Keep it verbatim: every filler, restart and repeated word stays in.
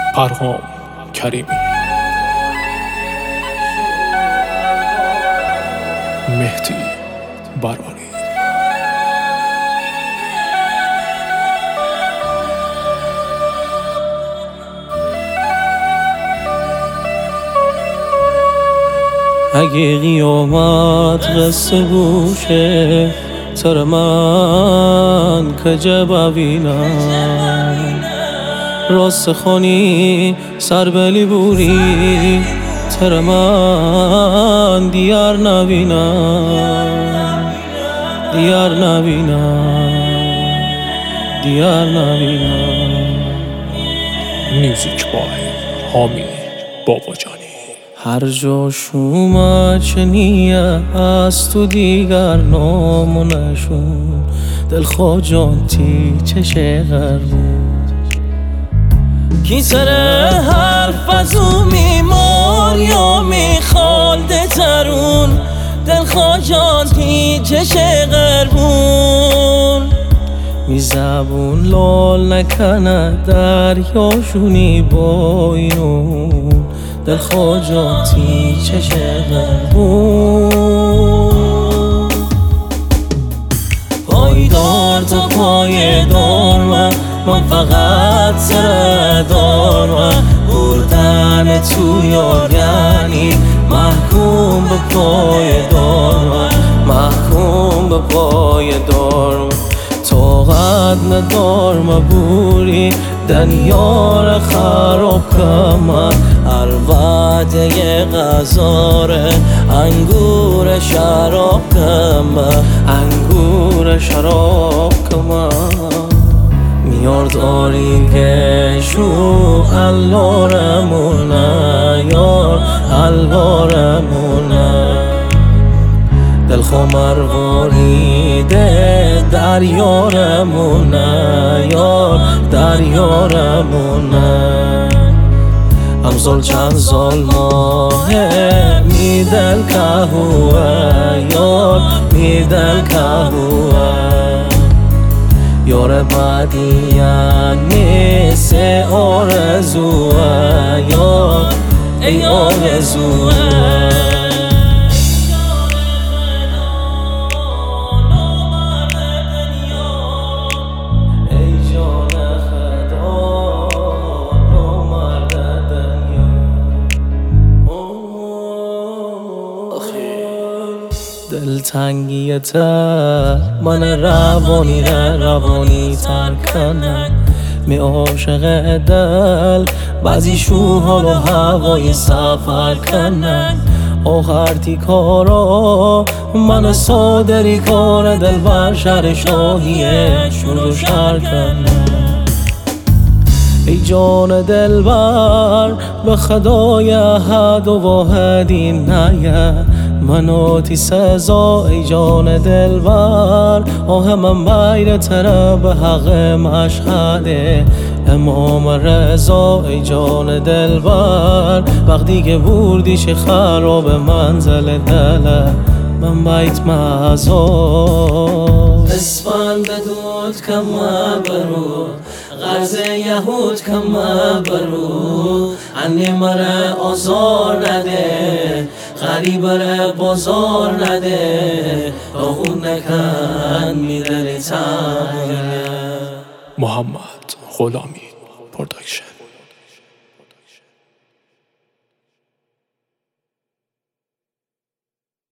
پرهام کریمی. مهدی برانی. اگه قیامت قصه گوشه تر من که جبابینم راست خونی سر بلی بوری تر من دیار نبینم دیار نبینم دیار نبینم. میوزیک بای حامی باباجانی. هر جا شومد چنیه از تو دیگر نامونشون دل خواجانتی چشه غربون کی سر حرف از او میمار یا میخالده ترون دل خواجانتی چشه غربون می زبون لال نکنه دریاشونی با اینون دل خواجاتی چشه غربون پایدار تا پایدار من من فقط سردار من بردن تو یار یعنی محکوم به پایدار من محکوم به پایدار من طاقت ندار مبوری دنیار خراب کمن هر وعده غزاره انگور شراب کمن انگور شراب کمن میار داری گشو اللارمونه یار اللارمونه دل خمر واریده در یارمونه یار در یارمونه همزال چند زال ماهه میدل کهوه یار میدل کهوه یار بعدی یعنی سه آرزوه یار ای آرزوه. دلتنگیت من روانی روانی تر کنن می عاشق دل بعضی شوها رو هوای سفر کنن آخر تی کارا من صادری کار دل بر شهر شاهیه شروع شهر کنن ای جان دلبر به خدای احد و واحدی نیه مناتی سزا ای جان دلبر آه من بیر تره به حق مشهده امام رضا ای جان دلبر وقتی که بردی چه خراب منزل دله من بیت مزا اسفند بدود کم برو غرض یهود کم برو انی مره آزار نده غریب ره بازار نده راهون نکن میدلی تنگه. محمد غلامی پروداکشن.